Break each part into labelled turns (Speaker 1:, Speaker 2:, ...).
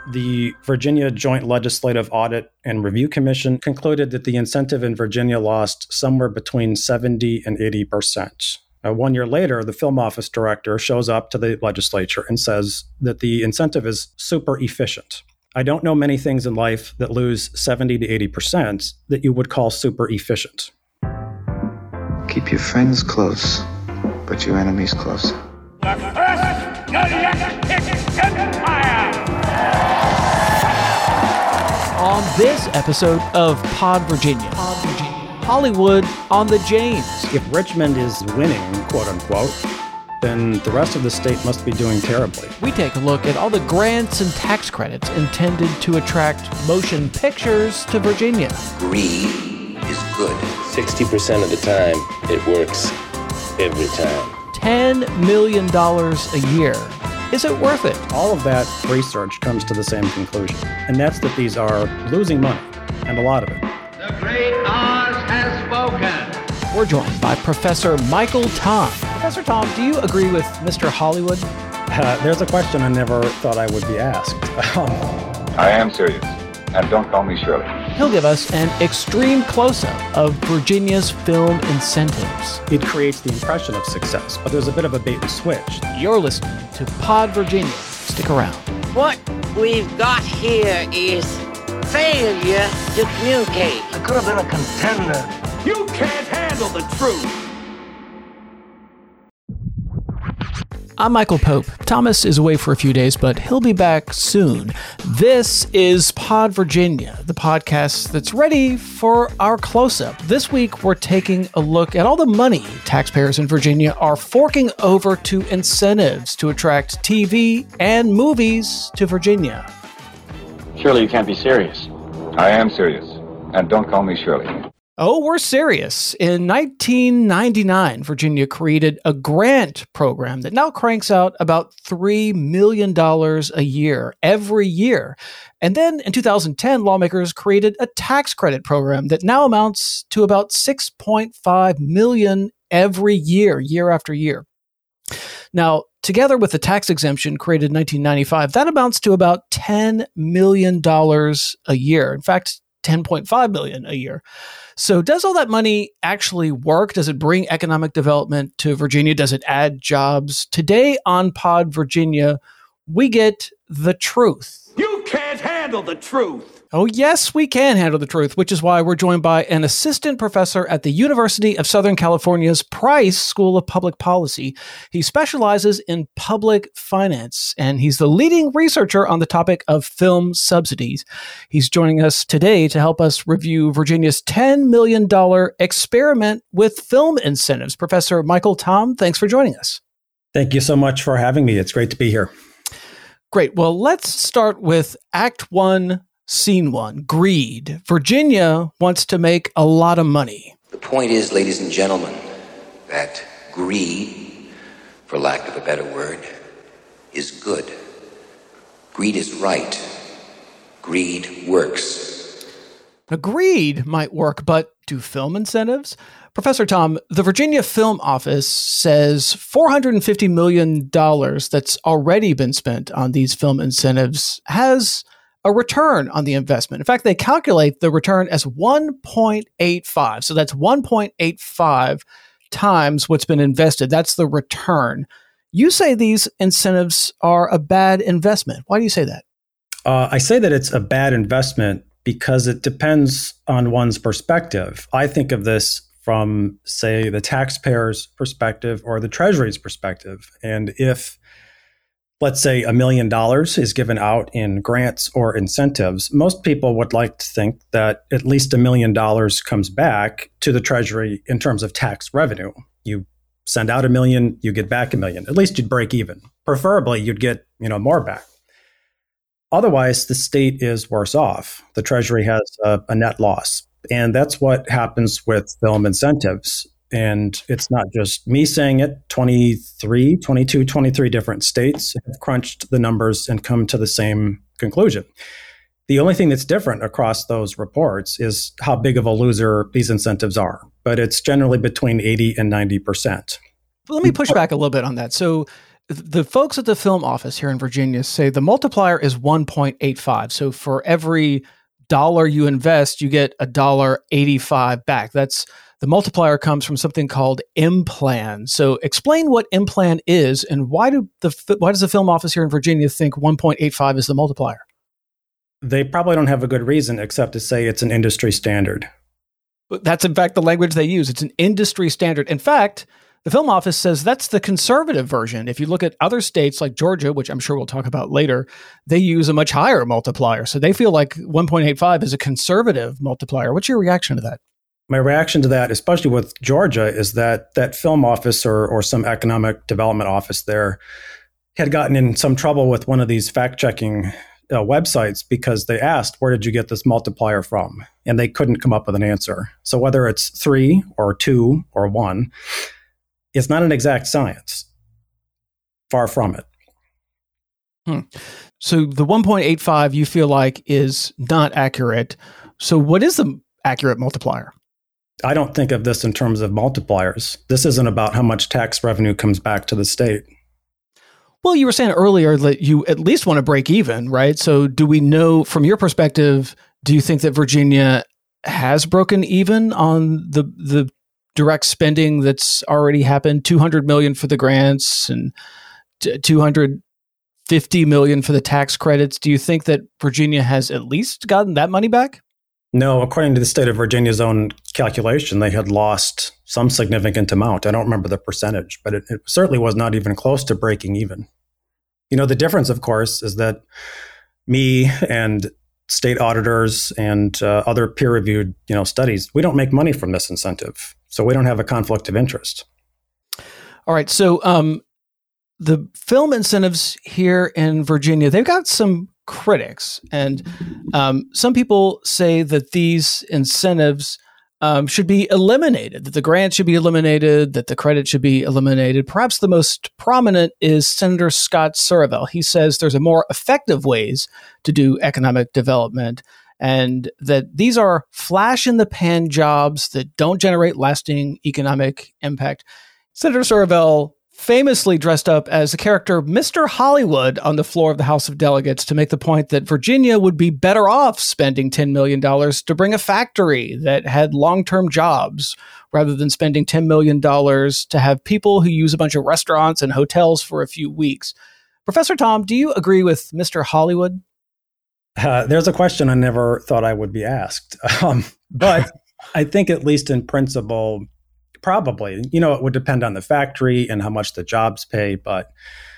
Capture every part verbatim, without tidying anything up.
Speaker 1: The Virginia Joint Legislative Audit and Review Commission concluded that the incentive in Virginia lost somewhere between seventy and eighty percent. Uh, one year later, the film office director shows up to the legislature and says that the incentive is super efficient. I don't know many things in life that lose seventy to eighty percent that you would call super efficient.
Speaker 2: Keep your friends close, but your enemies closer.
Speaker 3: The first Galactic Empire!
Speaker 4: On this episode of Pod Virginia, Pod Virginia, Hollywood on the James.
Speaker 1: If Richmond is winning, quote unquote, then the rest of the state must be doing terribly.
Speaker 4: We take a look at all the grants and tax credits intended to attract motion pictures to Virginia.
Speaker 5: Greed is good.
Speaker 6: sixty percent of the time, it works every time.
Speaker 4: ten million dollars a year. Is it worth it?
Speaker 1: All of that research comes to the same conclusion, and that's that these are losing money, and a lot of it.
Speaker 3: The great Oz has spoken.
Speaker 4: We're joined by Professor Michael Tom. Professor Tom, do you agree with Mister Hollywood?
Speaker 1: Uh, there's a question I never thought I would be asked.
Speaker 7: I am serious, and don't call me Shirley.
Speaker 4: He'll give us an extreme close-up of Virginia's film incentives.
Speaker 1: It creates the impression of success, but there's a bit of a bait and switch.
Speaker 4: You're listening to Pod Virginia. Stick around.
Speaker 8: What we've got here is failure to communicate.
Speaker 9: I could have been a contender.
Speaker 3: You can't handle the truth.
Speaker 4: I'm Michael Pope. Thomas is away for a few days, but he'll be back soon. This is Pod Virginia, the podcast that's ready for our close-up. This week, we're taking a look at all the money taxpayers in Virginia are forking over to incentives to attract T V and movies to Virginia.
Speaker 10: Surely you can't be serious.
Speaker 7: I am serious, and don't call me Shirley.
Speaker 4: Oh, we're serious. In nineteen ninety-nine, Virginia created a grant program that now cranks out about three million dollars a year, every year. And then in two thousand ten, lawmakers created a tax credit program that now amounts to about six point five million dollars every year, year after year. Now, together with the tax exemption created in nineteen ninety-five, that amounts to about ten million dollars a year. In fact, ten point five million dollars a year. So does all that money actually work? Does it bring economic development to Virginia? Does it add jobs? Today on Pod Virginia, we get the truth.
Speaker 3: You can't handle the truth.
Speaker 4: Oh, yes, we can handle the truth, which is why we're joined by an assistant professor at the University of Southern California's Price School of Public Policy. He specializes in public finance, and he's the leading researcher on the topic of film subsidies. He's joining us today to help us review Virginia's ten million dollars experiment with film incentives. Professor Michael Tom, thanks for joining us.
Speaker 1: Thank you so much for having me. It's great to be here.
Speaker 4: Great. Well, let's start with Act One, Scene One, greed. Virginia wants to make a lot of money.
Speaker 5: The point is, ladies and gentlemen, that greed, for lack of a better word, is good. Greed is right. Greed works.
Speaker 4: Now, greed might work, but do film incentives? Professor Tom, the Virginia Film Office says four hundred fifty million dollars that's already been spent on these film incentives has a return on the investment. In fact, they calculate the return as one point eight five. So that's one point eight five times what's been invested. That's the return. You say these incentives are a bad investment. Why do you say that?
Speaker 1: Uh, I say that it's a bad investment because it depends on one's perspective. I think of this from, say, the taxpayer's perspective or the Treasury's perspective. And if, let's say, a million dollars is given out in grants or incentives, most people would like to think that at least a million dollars comes back to the Treasury in terms of tax revenue. You send out a million, you get back a million. At least you'd break even. Preferably, you'd get, you know, more back. Otherwise, the state is worse off. The Treasury has a, a net loss. And that's what happens with film incentives. And it's not just me saying it. twenty-three, twenty-two, twenty-three different states have crunched the numbers and come to the same conclusion. The only thing that's different across those reports is how big of a loser these incentives are. But it's generally between eighty and ninety percent.
Speaker 4: Let me push back a little bit on that. So the folks at the film office here in Virginia say the multiplier is one point eight five. So for every dollar you invest, you get a dollar eighty-five back. That's the multiplier comes from something called M-Plan. So explain what M-Plan is and why do the why does the film office here in Virginia think one point eight five is the multiplier?
Speaker 1: They probably don't have a good reason except to say it's an industry standard.
Speaker 4: That's in fact the language they use. It's an industry standard. In fact, the film office says that's the conservative version. If you look at other states like Georgia, which I'm sure we'll talk about later, they use a much higher multiplier. So they feel like one point eight five is a conservative multiplier. What's your reaction to that?
Speaker 1: My reaction to that, especially with Georgia, is that that film office or, or some economic development office there had gotten in some trouble with one of these fact-checking uh, websites because they asked, where did you get this multiplier from? And they couldn't come up with an answer. So whether it's three or two or one, it's not an exact science. Far from it.
Speaker 4: Hmm. So the one point eight five you feel like is not accurate. So what is the accurate multiplier?
Speaker 1: I don't think of this in terms of multipliers. This isn't about how much tax revenue comes back to the state.
Speaker 4: Well, you were saying earlier that you at least want to break even, right? So do we know, from your perspective, do you think that Virginia has broken even on the the direct spending that's already happened? two hundred million dollars for the grants and two hundred fifty million dollars for the tax credits. Do you think that Virginia has at least gotten that money back?
Speaker 1: No, according to the state of Virginia's own calculation, they had lost some significant amount. I don't remember the percentage, but it, it certainly was not even close to breaking even. You know, the difference, of course, is that me and state auditors and uh, other peer-reviewed, you know, studies, we don't make money from this incentive. So we don't have a conflict of interest.
Speaker 4: All right. So um, the film incentives here in Virginia, they've got some critics. And um, some people say that these incentives um, should be eliminated, that the grant should be eliminated, that the credit should be eliminated. Perhaps the most prominent is Senator Scott Suravel. He says there's a more effective ways to do economic development and that these are flash-in-the-pan jobs that don't generate lasting economic impact. Senator Suravel famously dressed up as the character Mister Hollywood on the floor of the House of Delegates to make the point that Virginia would be better off spending ten million dollars to bring a factory that had long-term jobs rather than spending ten million dollars to have people who use a bunch of restaurants and hotels for a few weeks. Professor Tom, do you agree with Mister Hollywood?
Speaker 1: Uh, there's a question I never thought I would be asked. Um, but I think at least in principle, probably, you know, it would depend on the factory and how much the jobs pay. But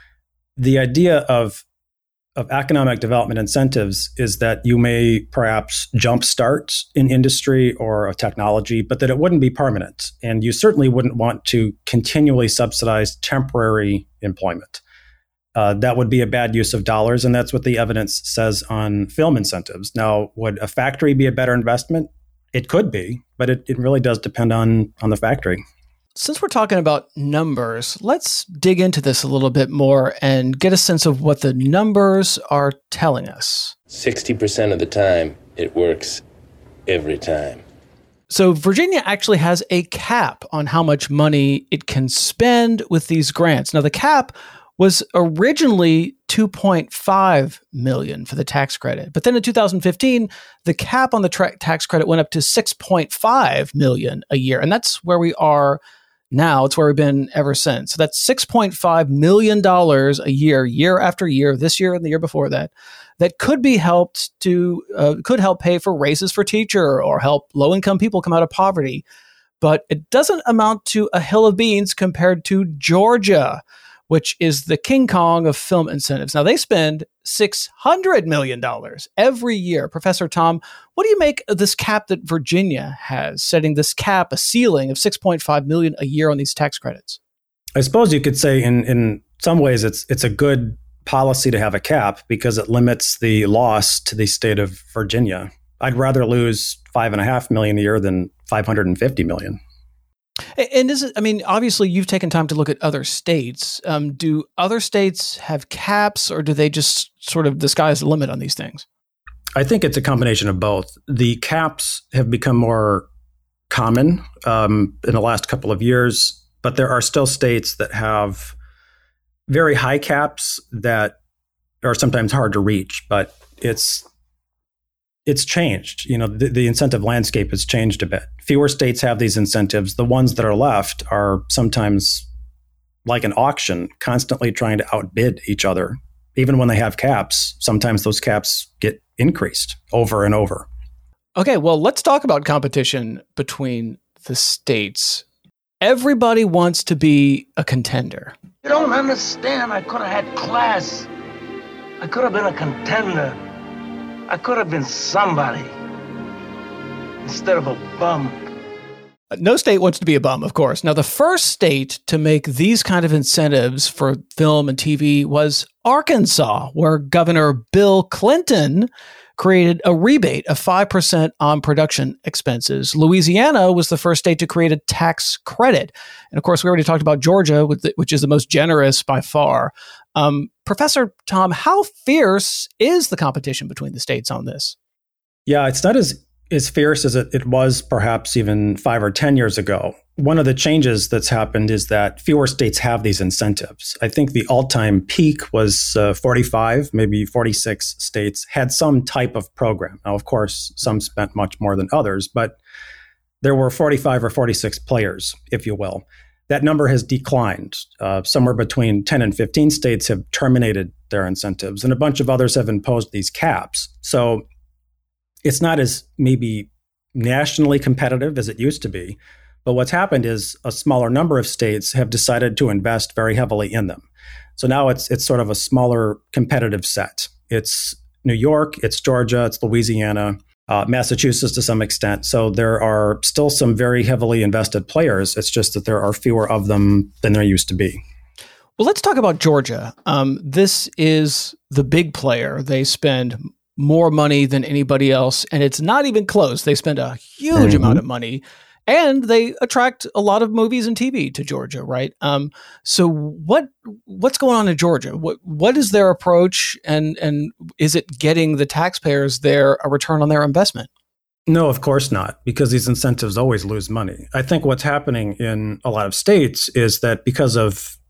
Speaker 1: the idea of of economic development incentives is that you may perhaps jumpstart an industry or a technology, but that it wouldn't be permanent. And you certainly wouldn't want to continually subsidize temporary employment. Uh, that would be a bad use of dollars, and that's what the evidence says on film incentives. Now, would a factory be a better investment? It could be, but it, it really does depend on, on the factory.
Speaker 4: Since we're talking about numbers, let's dig into this a little bit more and get a sense of what the numbers are telling us.
Speaker 6: sixty percent of the time, it works every time.
Speaker 4: So Virginia actually has a cap on how much money it can spend with these grants. Now, the cap was originally two point five million dollars for the tax credit. But then in two thousand fifteen, the cap on the tra- tax credit went up to six point five million dollars a year. And that's where we are now. It's where we've been ever since. So that's six point five million dollars a year, year after year, this year and the year before that, that could be helped to, uh, could help pay for raises for teacher or help low-income people come out of poverty. But it doesn't amount to a hill of beans compared to Georgia, which is the King Kong of film incentives. Now, they spend six hundred million dollars every year. Professor Tom, what do you make of this cap that Virginia has, setting this cap, a ceiling of six point five million dollars a year on these tax credits?
Speaker 1: I suppose you could say in, in some ways it's it's a good policy to have a cap because it limits the loss to the state of Virginia. I'd rather lose five and a half million a year than five hundred fifty million.
Speaker 4: And is it, I mean, obviously you've taken time to look at other states. Um, do other states have caps or do they just sort of the sky's the limit on these things?
Speaker 1: I think it's a combination of both. The caps have become more common um, in the last couple of years, but there are still states that have very high caps that are sometimes hard to reach, but it's it's changed. You know, the, the incentive landscape has changed a bit. Fewer states have these incentives. The ones that are left are sometimes like an auction, constantly trying to outbid each other. Even when they have caps, sometimes those caps get increased over and over.
Speaker 4: Okay, well, let's talk about competition between the states. Everybody wants to be a contender.
Speaker 9: You don't understand. I could have had class. I could have been a contender. I could have been somebody instead of a bum.
Speaker 4: No state wants to be a bum, of course. Now, the first state to make these kind of incentives for film and T V was Arkansas, where Governor Bill Clinton created a rebate of five percent on production expenses. Louisiana was the first state to create a tax credit. And of course, we already talked about Georgia, which is the most generous by far. Um, Professor Tom, how fierce is the competition between the states on this?
Speaker 1: Yeah, it's not as, as fierce as it, it was perhaps even five or ten years ago. One of the changes that's happened is that fewer states have these incentives. I think the all-time peak was uh, forty-five, maybe forty-six states had some type of program. Now, of course, some spent much more than others, but there were forty-five or forty-six players, if you will. That number has declined. Uh, somewhere between ten and fifteen states have terminated their incentives, and a bunch of others have imposed these caps. So it's not as maybe nationally competitive as it used to be. But what's happened is a smaller number of states have decided to invest very heavily in them. So now it's it's sort of a smaller competitive set. It's New York, it's Georgia, it's Louisiana, uh, Massachusetts to some extent. So there are still some very heavily invested players. It's just that there are fewer of them than there used to be.
Speaker 4: Well, let's talk about Georgia. Um, this is the big player. They spend more money than anybody else, and it's not even close. They spend a huge mm-hmm. amount of money. And they attract a lot of movies and T V to Georgia, right? Um, so what what's going on in Georgia? What what is their approach, and and is it getting the taxpayers there a return on their investment?
Speaker 1: No, of course not, because these incentives always lose money. I think what's happening in a lot of states is that because of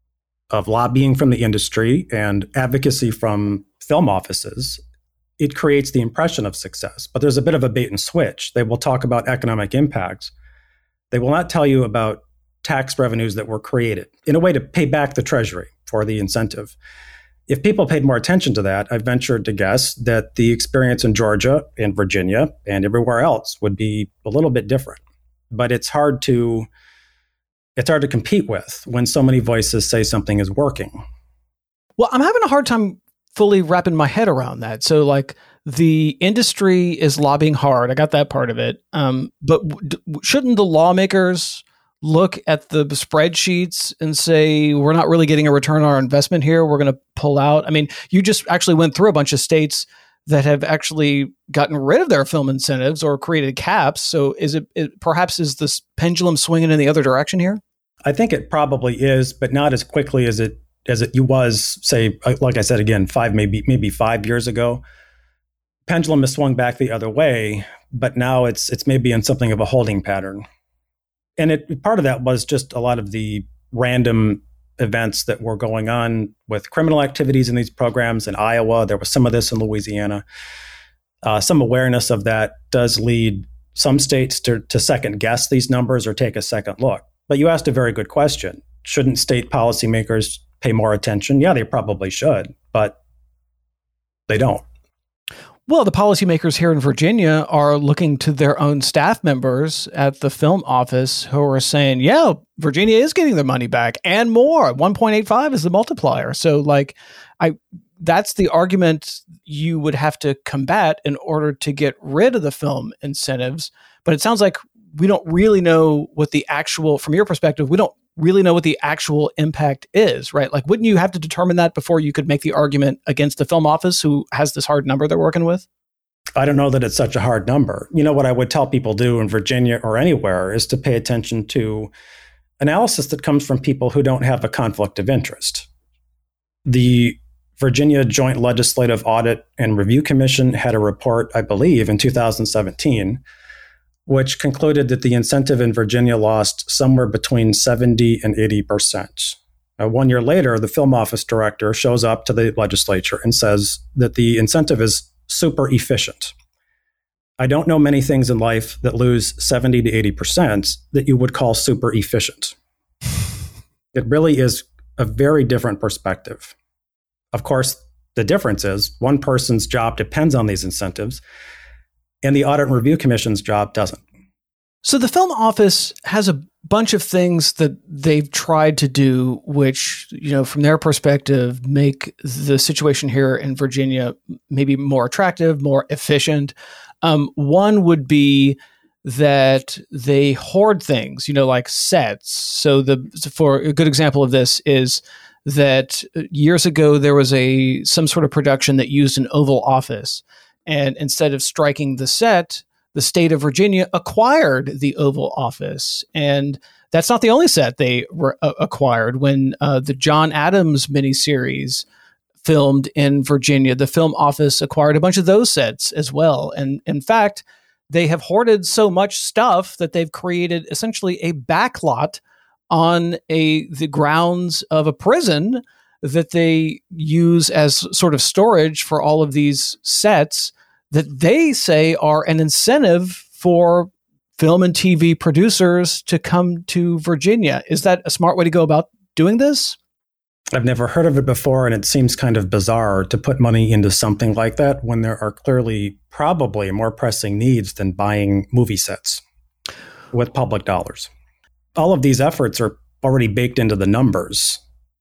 Speaker 1: of lobbying from the industry and advocacy from film offices, it creates the impression of success. But there's a bit of a bait and switch. They will talk about economic impacts. They will not tell you about tax revenues that were created in a way to pay back the Treasury for the incentive. If people paid more attention to that, I ventured to guess that the experience in Georgia and Virginia and everywhere else would be a little bit different. But it's hard to it's hard to compete with when so many voices say something is working.
Speaker 4: Well, I'm having a hard time fully wrapping my head around that. So like the industry is lobbying hard. I got that part of it. Um, but w- shouldn't the lawmakers look at the spreadsheets and say, we're not really getting a return on our investment here. We're going to pull out. I mean, you just actually went through a bunch of states that have actually gotten rid of their film incentives or created caps. So is it, it perhaps is this pendulum swinging in the other direction here?
Speaker 1: I think it probably is, but not as quickly as it as it was, say, like I said, again, five, maybe maybe five years ago. Pendulum has swung back the other way, but now it's it's maybe in something of a holding pattern. And it part of that was just a lot of the random events that were going on with criminal activities in these programs in Iowa. There was some of this in Louisiana. Uh, some awareness of that does lead some states to, to second guess these numbers or take a second look. But you asked a very good question. Shouldn't state policymakers pay more attention? Yeah, they probably should, but they don't.
Speaker 4: Well, the policymakers here in Virginia are looking to their own staff members at the film office who are saying, yeah, Virginia is getting their money back and more. one point eight five is the multiplier. So like, I that's the argument you would have to combat in order to get rid of the film incentives. But it sounds like we don't really know what the actual, from your perspective, we don't really know what the actual impact is, right? Like, wouldn't you have to determine that before you could make the argument against the film office who has this hard number they're working with?
Speaker 1: I don't know that it's such a hard number. You know, what I would tell people do in Virginia or anywhere is to pay attention to analysis that comes from people who don't have a conflict of interest. The Virginia Joint Legislative Audit and Review Commission had a report, I believe, in two thousand seventeen, which concluded that the incentive in Virginia lost somewhere between seventy and eighty percent. Uh, one year later, the film office director shows up to the legislature and says that the incentive is super efficient. I don't know many things in life that lose seventy to eighty percent that you would call super efficient. It really is a very different perspective. Of course, the difference is one person's job depends on these incentives, and the Audit and Review Commission's job doesn't.
Speaker 4: So the film office has a bunch of things that they've tried to do, which, you know, from their perspective, make the situation here in Virginia maybe more attractive, more efficient. Um, one would be that they hoard things, you know, like sets. So the for a good example of this is that years ago there was a some sort of production that used an Oval Office, and instead of striking the set, the state of Virginia acquired the Oval Office. And that's not the only set they re- uh, acquired. When uh, the John Adams miniseries filmed in Virginia, the film office acquired a bunch of those sets as well. And in fact, they have hoarded so much stuff that they've created essentially a backlot on a the grounds of a prison that they use as sort of storage for all of these sets that they say are an incentive for film and T V producers to come to Virginia. Is that a smart way to go about doing this?
Speaker 1: I've never heard of it before, and it seems kind of bizarre to put money into something like that when there are clearly probably more pressing needs than buying movie sets with public dollars. All of these efforts are already baked into the numbers.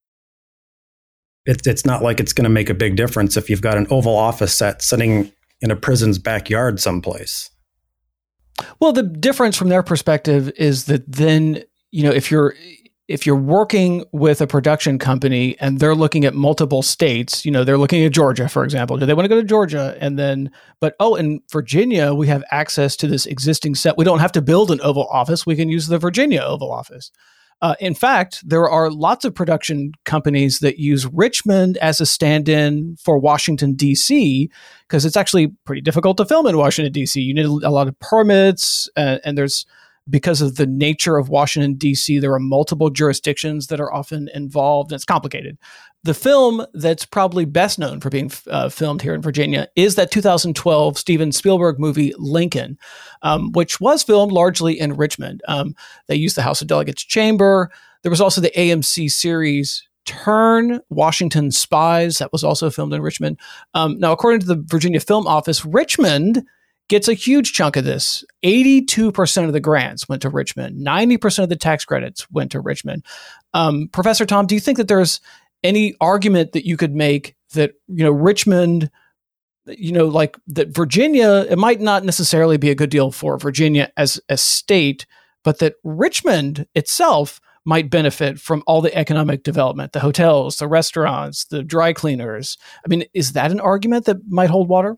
Speaker 1: It, it's not like it's going to make a big difference if you've got an Oval Office set sitting in a prison's backyard someplace.
Speaker 4: Well, the difference from their perspective is that then, you know, if you're if you're working with a production company and they're looking at multiple states, you know, they're looking at Georgia, for example. Do they want to go to Georgia? And then, but, oh, in Virginia, we have access to this existing set. We don't have to build an Oval Office. We can use the Virginia Oval Office. Uh, in fact, there are lots of production companies that use Richmond as a stand-in for Washington, D C, because it's actually pretty difficult to film in Washington, D C. You need a lot of permits, uh, and there's, because of the nature of Washington, D C, there are multiple jurisdictions that are often involved, and it's complicated. The film that's probably best known for being uh, filmed here in Virginia is that two thousand twelve Steven Spielberg movie, Lincoln, um, which was filmed largely in Richmond. Um, they used the House of Delegates chamber. There was also the A M C series Turn, Washington Spies, that was also filmed in Richmond. Um, now, according to the Virginia Film Office, Richmond gets a huge chunk of this. eighty-two percent of the grants went to Richmond. ninety percent of the tax credits went to Richmond. Um, Professor Tom, do you think that there's any argument that you could make that, you know, Richmond, you know, like that Virginia, it might not necessarily be a good deal for Virginia as a state, but that Richmond itself might benefit from all the economic development, the hotels, the restaurants, the dry cleaners? I mean, is that an argument that might hold water?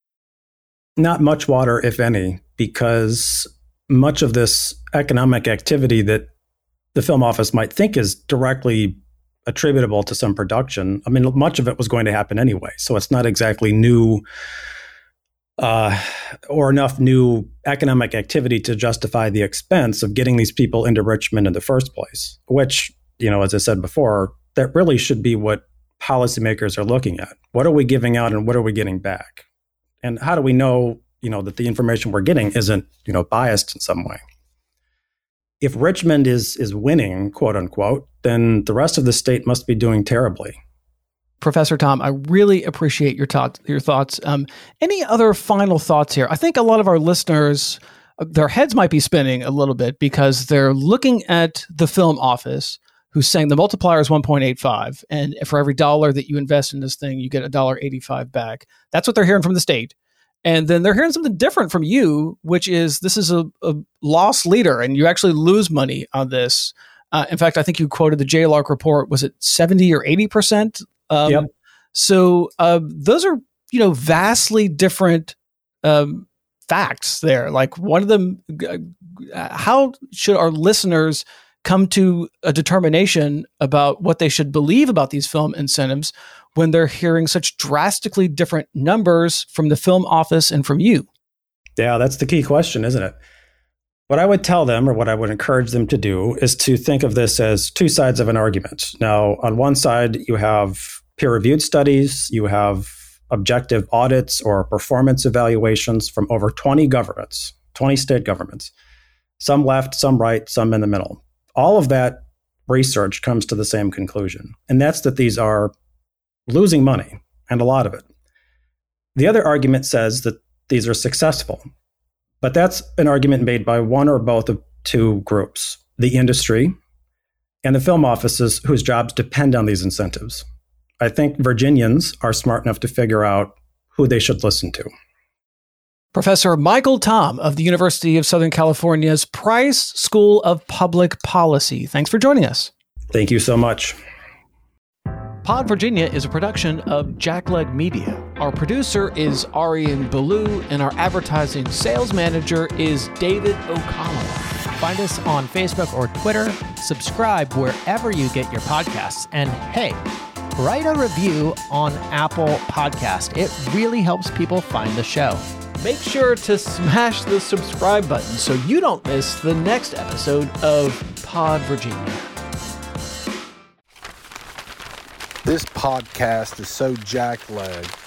Speaker 1: Not much water, if any, because much of this economic activity that the film office might think is directly attributable to some production, I mean, much of it was going to happen anyway. So it's not exactly new uh, or enough new economic activity to justify the expense of getting these people into Richmond in the first place, which, you know, as I said before, that really should be what policymakers are looking at. What are we giving out and what are we getting back? And how do we know, you know, that the information we're getting isn't, you know, biased in some way? If Richmond is is winning, quote unquote, then the rest of the state must be doing terribly.
Speaker 4: Professor Tom, I really appreciate your, ta- your thoughts. Um, any other final thoughts here? I think a lot of our listeners, their heads might be spinning a little bit because they're looking at the film office who's saying the multiplier is one point eight five. And for every dollar that you invest in this thing, you get one dollar eighty-five back. That's what they're hearing from the state. And then they're hearing something different from you, which is this is a, a loss leader and you actually lose money on this. Uh, in fact, I think you quoted the J L A R C report. Was it seventy or eighty percent? Um,
Speaker 1: yep.
Speaker 4: So uh, those are, you know, vastly different um, facts there. Like one of them, uh, how should our listeners come to a determination about what they should believe about these film incentives when they're hearing such drastically different numbers from the film office and from you?
Speaker 1: Yeah, that's the key question, isn't it? What I would tell them, or what I would encourage them to do, is to think of this as two sides of an argument. Now, on one side, you have peer-reviewed studies, you have objective audits or performance evaluations from over twenty governments, twenty state governments, some left, some right, some in the middle. All of that research comes to the same conclusion, and that's that these are losing money, and a lot of it. The other argument says that these are successful. But that's an argument made by one or both of two groups, the industry and the film offices whose jobs depend on these incentives. I think Virginians are smart enough to figure out who they should listen to.
Speaker 4: Professor Michael Tom of the University of Southern California's Price School of Public Policy. Thanks for joining us.
Speaker 1: Thank you so much.
Speaker 4: Pod Virginia is a production of Jackleg Media. Our producer is Arian Ballou, and our advertising sales manager is David O'Connell.
Speaker 11: Find us on Facebook or Twitter. Subscribe wherever you get your podcasts. And hey, write a review on Apple Podcast. It really helps people find the show.
Speaker 4: Make sure to smash the subscribe button so you don't miss the next episode of Pod Virginia.
Speaker 12: This podcast is so jackleg